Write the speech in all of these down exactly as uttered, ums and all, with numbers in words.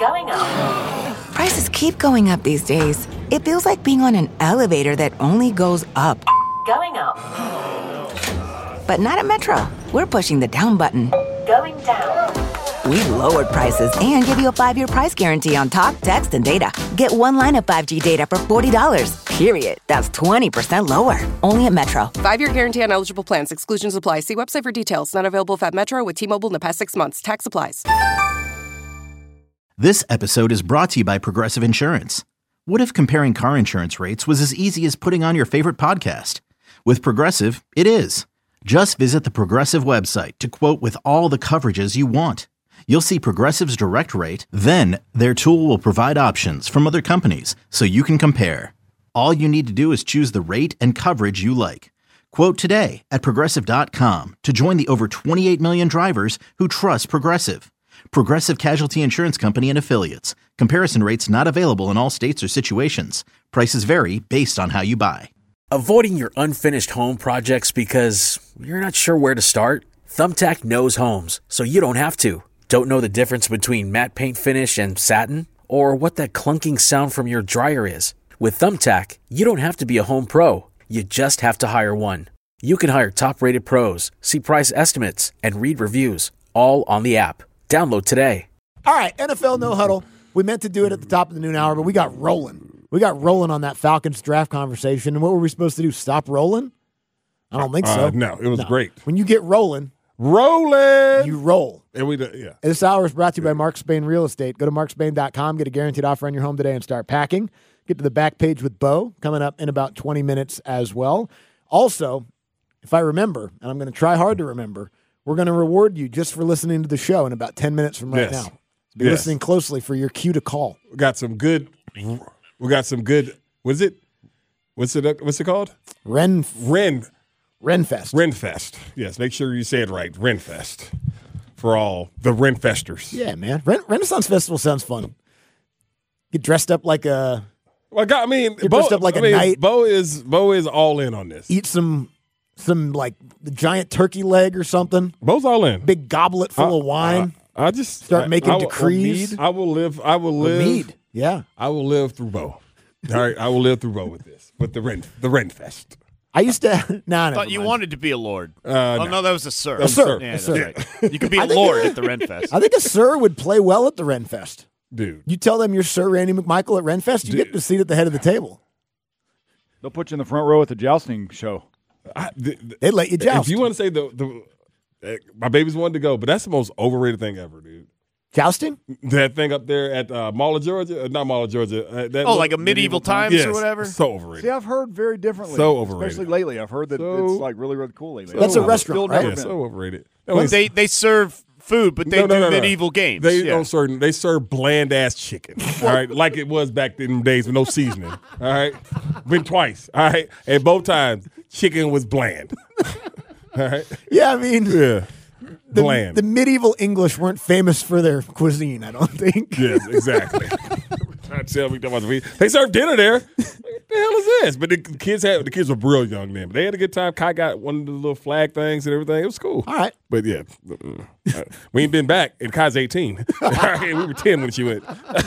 Going up. Prices keep going up these days. It feels like being on an elevator that only goes up. Going up. But not at Metro. We're pushing the down button. Going down. We've lowered prices and give you a five-year price guarantee on talk, text, and data. Get one line of five G data for forty dollars. Period. That's twenty percent lower. Only at Metro. Five-year guarantee on eligible plans. Exclusions apply. See website for details. Not available at Metro with T-Mobile in the past six months. Tax applies. This episode is brought to you by Progressive Insurance. What if comparing car insurance rates was as easy as putting on your favorite podcast? With Progressive, it is. Just visit the Progressive website to quote with all the coverages you want. You'll see Progressive's direct rate, then their tool will provide options from other companies so you can compare. All you need to do is choose the rate and coverage you like. Quote today at Progressive dot com to join the over twenty-eight million drivers who trust Progressive. Progressive Casualty Insurance Company and Affiliates. Comparison rates not available in all states or situations. Prices vary based on how you buy. Avoiding your unfinished home projects because you're not sure where to start? Thumbtack knows homes, so you don't have to. Don't know the difference between matte paint finish and satin? Or what that clunking sound from your dryer is? With Thumbtack, you don't have to be a home pro. You just have to hire one. You can hire top-rated pros, see price estimates, and read reviews, all on the app. Download today. All right, N F L No Huddle. We meant to do it at the top of the noon hour, but we got rolling. We got rolling on that Falcons draft conversation. And what were we supposed to do, stop rolling? I don't think so. Uh, no, it was no. great. When you get rolling, rolling, you roll. And we do, yeah. This hour is brought to you by Mark Spain Real Estate. Go to mark spain dot com, get a guaranteed offer on your home today and start packing. Get to the back page with Bo, coming up in about twenty minutes as well. Also, if I remember, and I'm going to try hard to remember, we're going to reward you just for listening to the show in about ten minutes from right yes. now. Be yes. listening closely for your cue to call. We got some good, we got some good, what is it? What's it, what's it called? Ren. Ren. Renfest. Renfest. Yes, make sure you say it right. Renfest. For all the Renfesters. Yeah, man. Ren- Renaissance Festival sounds fun. Get dressed up like a... Well, God, I mean, Get Bo, dressed up like I a mean, knight. Bo is, Bo is all in on this. Eat some, some like, the giant turkey leg or something. Bo's all in. Big goblet full I, of wine. I, I just... Start I, making I, decrees. I will live... I will live... Mead. Yeah. I will live through Bo. All right, I will live through Bo with this. With the Ren, the Renfest. I used to. Nah, I thought you mind. wanted to be a lord. Uh, oh no. no, that was a sir. A sir. Yeah, a that's sir. right. You could be a lord at the Renfest. I think a sir would play well at the Renfest. Dude. You tell them you're Sir Randy McMichael at Renfest, you Dude. get the seat at the head of the table. They'll put you in the front row at the jousting show. I, the, the, They let you joust. If you want to say the, the uh, my baby's wanted to go, but that's the most overrated thing ever, dude. Jousting? That thing up there at uh, Mall of Georgia, uh, not Mall of Georgia. Uh, that Oh, like a medieval times yes, or whatever? So overrated. See, I've heard very differently. So overrated. Especially lately. I've heard that So- it's like really, really cool lately. That's a I've restaurant, still right? never Yeah, been. so overrated. That Well, was- they they serve food, but they no, no, do no, no. medieval games. They yeah. don't serve. They serve bland ass chicken. All right, like it was back in the days with no seasoning. All right, been twice. All right, and both times chicken was bland. All right. Yeah, I mean, Yeah. the, Bland. the medieval English weren't famous for their cuisine, I don't think. Yes, exactly. Trying to tell me that was we- they served dinner there. Like, what the hell is this? But the kids had the kids were real young then. But they had a good time. Kai got one of the little flag things and everything. It was cool. All right. But yeah, uh, we ain't been back. And Kai's eighteen. We were ten when she went.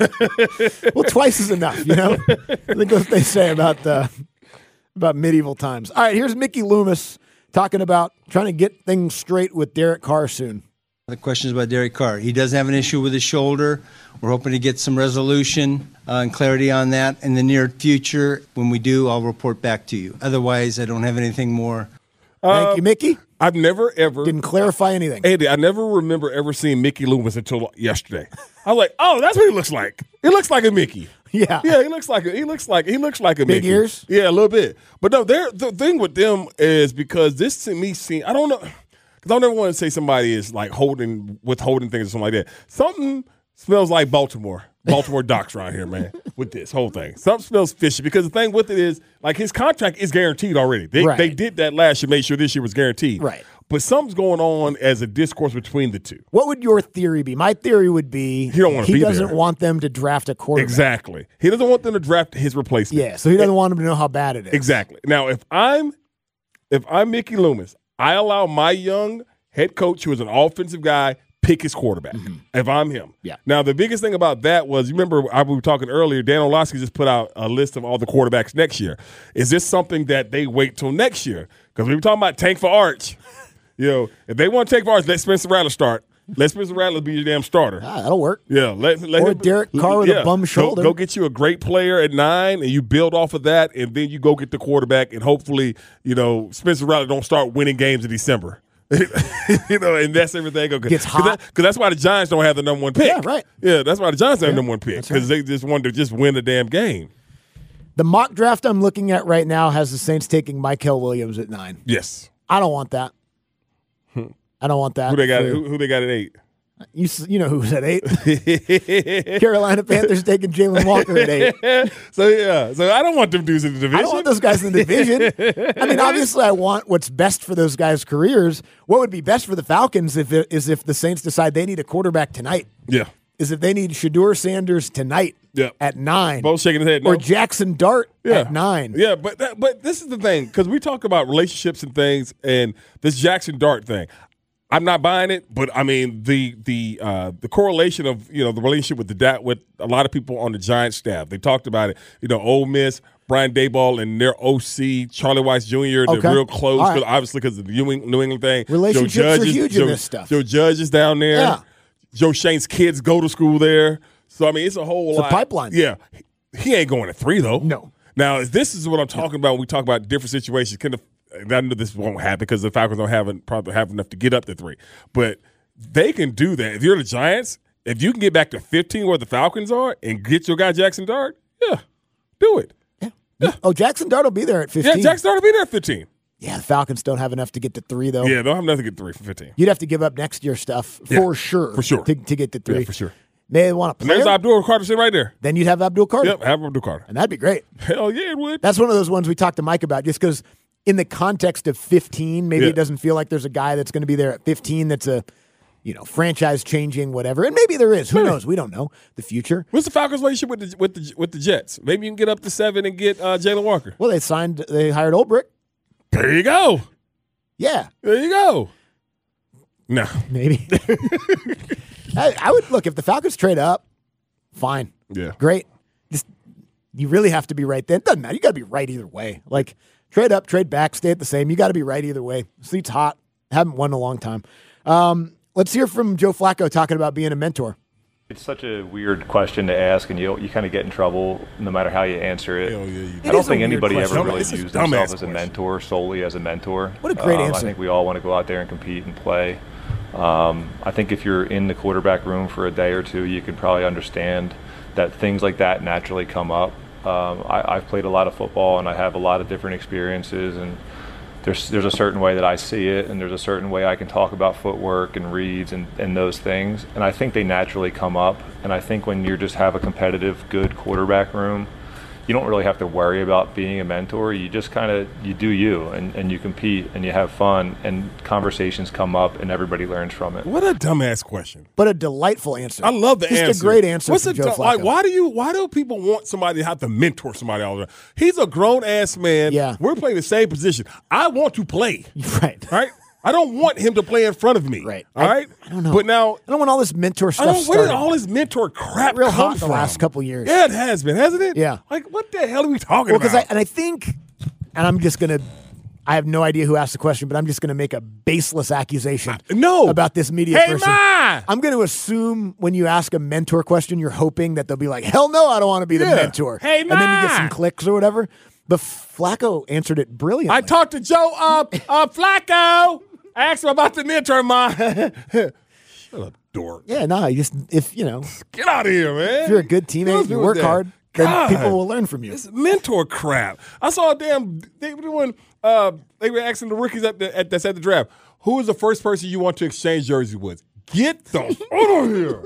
Well, twice is enough, you know? I think that's what they say about uh, about medieval times. All right, here's Mickey Loomis talking about trying to get things straight with Derek Carr soon. The questions about Derek Carr. He does have an issue with his shoulder. We're hoping to get some resolution uh, and clarity on that in the near future. When we do, I'll report back to you. Otherwise, I don't have anything more. Thank you, Mickey. I've never ever Didn't clarify anything. Andy, I never remember ever seeing Mickey Loomis until yesterday. I was like, oh, that's what he looks like. He looks like a Mickey. Yeah. Yeah, he looks like a, he looks like he looks like a Big Mickey. ears? Yeah, a little bit. But no, they're, the thing with them is because this to me seems I don't know because I don't ever want to say somebody is like holding withholding things or something like that. Something smells like Baltimore. Baltimore docks around here, man, with this whole thing. Something smells fishy because the thing with it is, like, his contract is guaranteed already. They Right. they did that last year, made sure this year was guaranteed. Right. But something's going on as a discourse between the two. What would your theory be? My theory would be He don't wanna he be doesn't there. want them to draft a quarterback. Exactly. He doesn't want them to draft his replacement. Yeah, so he doesn't want them to know how bad it is. Exactly. Now, if I'm if I'm Mickey Loomis, I allow my young head coach, who is an offensive guy, pick his quarterback mm-hmm. if I'm him. Yeah. Now, the biggest thing about that was, you remember I we were talking earlier, Dan Orlovsky just put out a list of all the quarterbacks next year. Is this something that they wait till next year? Because we were talking about tank for Arch. You know, if they want to tank for Arch, let Spencer Rattler start. Let Spencer Rattler be your damn starter. Ah, that'll work. Yeah. Let, let or him, Derek Carr with yeah, a bum shoulder. Go, go get you a great player at nine, and you build off of that, and then you go get the quarterback, and hopefully, you know, Spencer Rattler don't start winning games in December. You know, and that's everything. Okay. Gets hot. Because that, that's why the Giants don't have the number one pick. Yeah, right. Yeah, that's why the Giants have yeah, the number one pick, because right. they just want to just win the damn game. The mock draft I'm looking at right now has the Saints taking Mykel Williams at nine. Yes. I don't want that. I don't want that. Who they got? For, who, who they got at eight? You you know who's at eight? Carolina Panthers taking Jalen Walker at eight. So yeah, so I don't want them dudes in the division. I don't want those guys in the division. I mean, obviously, I want what's best for those guys' careers. What would be best for the Falcons if it, is if the Saints decide they need a quarterback tonight. Yeah, is if they need Shedeur Sanders tonight. Yeah. At nine. Both shaking his head. No. Or Jackson Dart yeah. at nine. Yeah, but that, but this is the thing, because we talk about relationships and things, and this Jackson Dart thing. I'm not buying it, but I mean the the uh, the correlation of, you know, the relationship with the da- with a lot of people on the Giants staff. They talked about it. You know, Ole Miss, Brian Daboll, and their O C Charlie Weiss Junior They're okay. real close, right. obviously because of the New England, New England thing. Relationships Joe Judge are is, huge Joe, in this stuff. Joe Judge is down there. Yeah. Joe Shane's kids go to school there. So I mean, it's a whole it's lot. a pipeline. Yeah, he ain't going to three though. No. Now this is what I'm talking about when we talk about different situations. Kind of. I know this won't happen because the Falcons don't have probably have enough to get up to three, but they can do that. If you're the Giants, if you can get back to fifteen where the Falcons are and get your guy Jackson Dart, yeah, do it. Yeah. yeah. Oh, Jackson Dart will be there at fifteen. Yeah, Jackson Dart will be there at fifteen. Yeah, the Falcons don't have enough to get to three, though. Yeah, they don't have enough to get to three for fifteen. You'd have to give up next year's stuff yeah, for sure. For sure. To, to get to three. Yeah, for sure. They want to play. There's Abdul Carter sitting right there. Then you'd have Abdul Carter. Yep, have Abdul Carter. And that'd be great. Hell yeah, it would. That's one of those ones we talked to Mike about, just because in the context of fifteen, maybe yeah. it doesn't feel like there's a guy that's going to be there at fifteen that's a, you know, franchise changing, whatever. And maybe there is. Who knows? We don't know the future. What's the Falcons' relationship with the with the with the Jets? Maybe you can get up to seven and get uh, Jalen Walker. Well, they signed, they hired Olbrich. There you go. Yeah. There you go. No. Maybe. I, I would look if the Falcons trade up. Fine. Yeah. Great. Just you really have to be right then. Doesn't matter. You got to be right either way. Like trade up, trade back, stay at the same. You got to be right either way. Seat's hot. Haven't won in a long time. Um, let's hear from Joe Flacco talking about being a mentor. It's such a weird question to ask, and you you kind of get in trouble no matter how you answer it. Hell yeah, you I don't think anybody ever question. really It's a views dumbass themselves as a question. mentor solely as a mentor. What a great um, answer. I think we all want to go out there and compete and play. Um, I think if you're in the quarterback room for a day or two, you can probably understand that things like that naturally come up. Um, I, I've played a lot of football, and I have a lot of different experiences, and there's there's a certain way that I see it, and there's a certain way I can talk about footwork and reads and, and those things, and I think they naturally come up. And I think when you just have a competitive, good quarterback room, you don't really have to worry about being a mentor. You just kind of, you do you, and, and you compete, and you have fun, and conversations come up, and everybody learns from it. What a dumbass question. But a delightful answer. I love the Just answer. a great answer What's from a Joe du- Flacco. like? Why do you? Why do people want somebody to have to mentor somebody all the time? He's a grown ass man. Yeah. We're playing the same position. I want to play. Right. Right. I don't want him to play in front of me. Right. All I- right. I don't know. But now I don't want all this mentor I stuff don't. Where did started. all this mentor crap Real come hot in from? the last couple years. Yeah, it has been, hasn't it? Yeah. Like, what the hell are we talking Well, because I about? and I think, and I'm just gonna, I have no idea who asked the question, but I'm just gonna make a baseless accusation. no. about this media Hey, person. Ma! I'm gonna assume when you ask a mentor question, you're hoping that they'll be like, "Hell no, I don't want to be the Yeah. mentor." Hey, and then you get Ma! some clicks or whatever. But Flacco answered it brilliantly. I talked to Joe uh, uh, Flacco. I asked him about the mentor, ma. Shut up, dork. yeah, no, you just if you know, Get out of here, man. if you're a good teammate, you work hard, then God. people will learn from you. This mentor crap. I saw a damn. They were doing. Uh, they were asking the rookies at the at, that's at the draft. Who is the first person you want to exchange jerseys with? Get the out of here.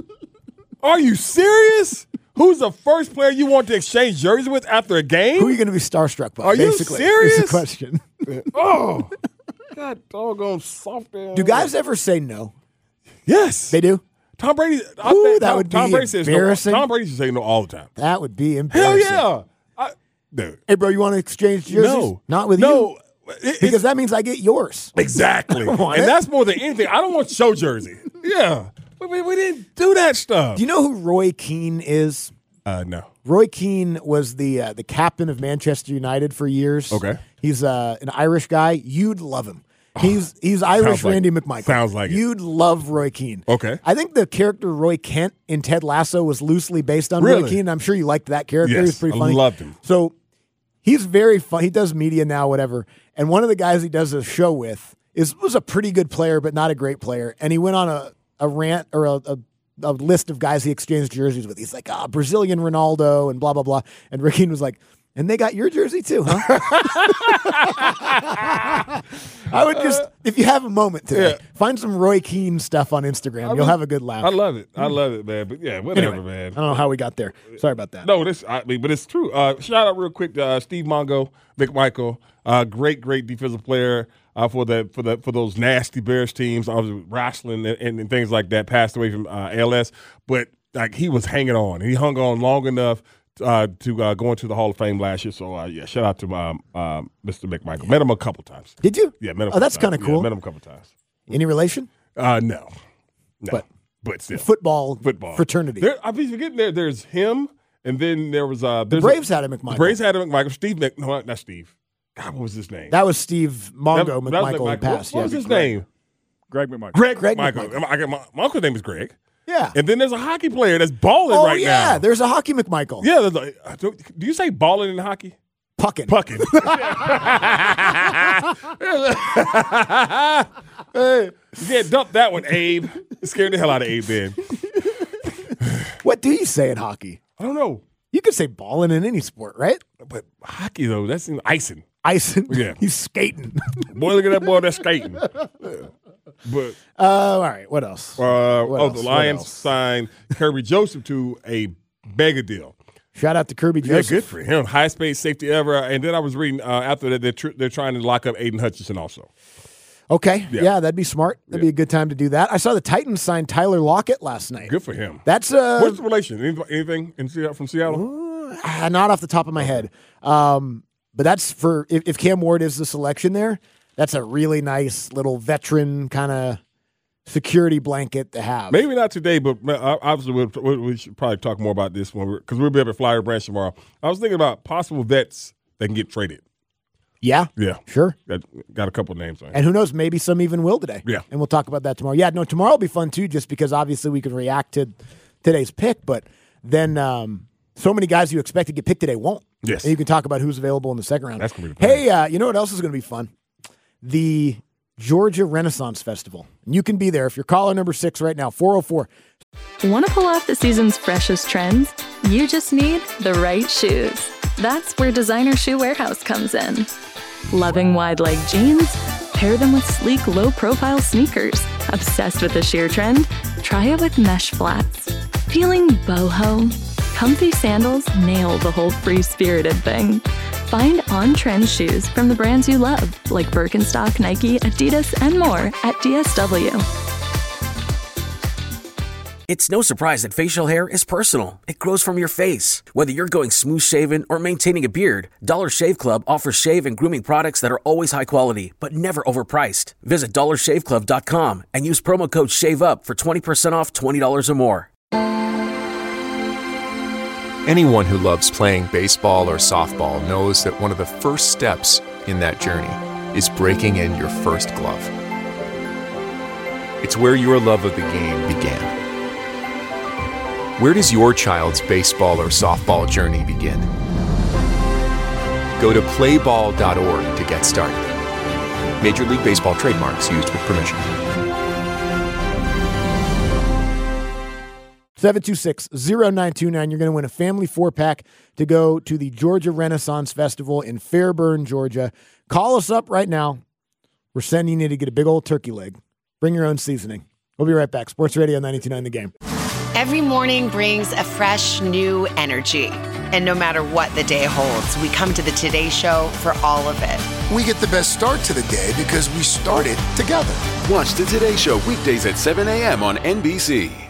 Are you serious? Who's the first player you want to exchange jerseys with after a game? Who are you going to be starstruck by? Are you basically, serious? Is the question. Oh, God, doggone soft ass. Do guys ever say no? Yes, They do. Tom Brady. I Ooh, think that Tom, would Tom be Brady says no. embarrassing. Tom Brady should say no all the time. That would be Hell embarrassing. yeah. I, dude. Hey, bro, you want to exchange jerseys? No. Not with no, you. it- Because that means I get yours. Exactly. I don't want And it. that's more than anything. I don't want show jersey. Yeah. We, we didn't do that stuff. Do you know who Roy Keane is? Uh, no. Roy Keane was the uh, the captain of Manchester United for years. Okay. He's uh, an Irish guy. You'd love him. He's he's Irish Sounds like Randy it. McMichael. Sounds like it. You'd love Roy Keane. Okay. I think the character Roy Kent in Ted Lasso was loosely based on Really? Roy Keane. I'm sure you liked that character. Yes, He was pretty I funny. loved him. So he's very fun. He does media now, whatever. And one of the guys he does a show with is was a pretty good player, but not a great player. And he went on a, a rant or a, a a list of guys he exchanged jerseys with. He's like, ah, Brazilian Ronaldo and blah, blah, blah. And Rick Keane was like, and they got your jersey too, huh? I would just, if you have a moment today, Yeah. find some Roy Keane stuff on Instagram. I You'll mean, have a good laugh. I love it. I love it, man. But yeah, whatever, Anyway, man. I don't know how we got there. Sorry about that. No, this I mean, but it's true. Uh, shout out real quick to uh, Steve Mongo, McMichael, uh, great, great defensive player uh, for the for the for those nasty Bears teams. I was wrestling and, and, and things like that. Passed away from uh, A L S, but like he was hanging on. He hung on long enough uh, to uh, go into the Hall of Fame last year. So uh, yeah, shout out to um, um, Mister McMichael. Met him a couple times. Did you? Yeah, met him. a Oh, that's couple kind of times. cool. Yeah, met him a couple times. Any relation? Uh, no, no, But- but still Football, football fraternity. There, I be forgetting there. There's him, and then there was uh. the there's Braves a, had a McMichael. The Braves had a McMichael. Steve Mc, no, not Steve. God, what was his name? That was Steve Mongo That- that was McMichael in McMichael. past. What, what yeah. was his name? Greg McMichael. Greg, Greg McMichael. McMichael. I got my, my uncle's name is Greg. Yeah. And then there's a hockey player that's balling Oh, right yeah. now. There's a hockey McMichael. Yeah. There's a, I don't- do you say balling in hockey? Puckin. Pucking. Hey, you can't dump that one, Abe. It scared the hell out of Abe then. What do you say in hockey? I don't know. You could say balling in any sport, right? But hockey, though, that's icing. Icing. Yeah. He's skating. Boy, look at that boy that's skating. But Uh, all right. What else? uh, What oh, else? the What Lions else? signed Kirby Joseph to a mega deal. Shout out to Kirby Yeah, Joseph. good for him. Highest paid safety ever. And then I was reading uh, after that they're, tr- they're trying to lock up Aiden Hutchinson also. Okay. Yeah. Yeah. that'd be smart. That'd be a good time to do that. I saw the Titans sign Tyler Lockett last night. Good for him. That's uh, What's the relation? Anything, anything in Seattle, from Seattle? ah, not off the top of my head. Um, but that's for if, if Cam Ward is the selection there, that's a really nice little veteran kind of security blanket to have. Maybe not today, but uh, obviously we'll, we we should probably talk more about this when because we'll be up at Flyer Branch tomorrow. I was thinking about possible vets that can get traded. Yeah. Yeah, Sure. got, got a couple names on. And who knows, maybe some even will today. Yeah. And we'll talk about that tomorrow. Yeah, no, tomorrow will be fun too, just because obviously we can react to today's pick, but then um, so many guys you expect to get picked today won't. Yes. And you can talk about who's available in the second round. That's gonna be fun. Hey, uh, you know what else is going to be fun? The Georgia Renaissance Festival. And you can be there if you're caller number six right now, four oh four. Want to pull off the season's freshest trends? You just need the right shoes. That's where Designer Shoe Warehouse comes in. Loving wide leg jeans? Pair them with sleek, low profile sneakers. Obsessed with the sheer trend? Try it with mesh flats. Feeling boho? Comfy sandals nail the whole free spirited thing. Find on trend shoes from the brands you love, like Birkenstock, Nike, Adidas, and more at D S W. It's no surprise that facial hair is personal. It grows from your face. Whether you're going smooth shaven or maintaining a beard, Dollar Shave Club offers shave and grooming products that are always high quality, but never overpriced. Visit dollar shave club dot com and use promo code SHAVEUP for twenty percent off twenty dollars or more. Anyone who loves playing baseball or softball knows that one of the first steps in that journey is breaking in your first glove. It's where your love of the game began. Where does your child's baseball or softball journey begin? Go to play ball dot org to get started. Major League Baseball trademarks used with permission. seven two six, zero nine two nine. You're going to win a family four-pack to go to the Georgia Renaissance Festival in Fairburn, Georgia. Call us up right now. We're sending you to get a big old turkey leg. Bring your own seasoning. We'll be right back. Sports Radio ninety-two point nine The Game. Every morning brings a fresh, new energy. And no matter what the day holds, we come to the Today Show for all of it. We get the best start to the day because we started together. Watch the Today Show weekdays at seven a.m. on N B C.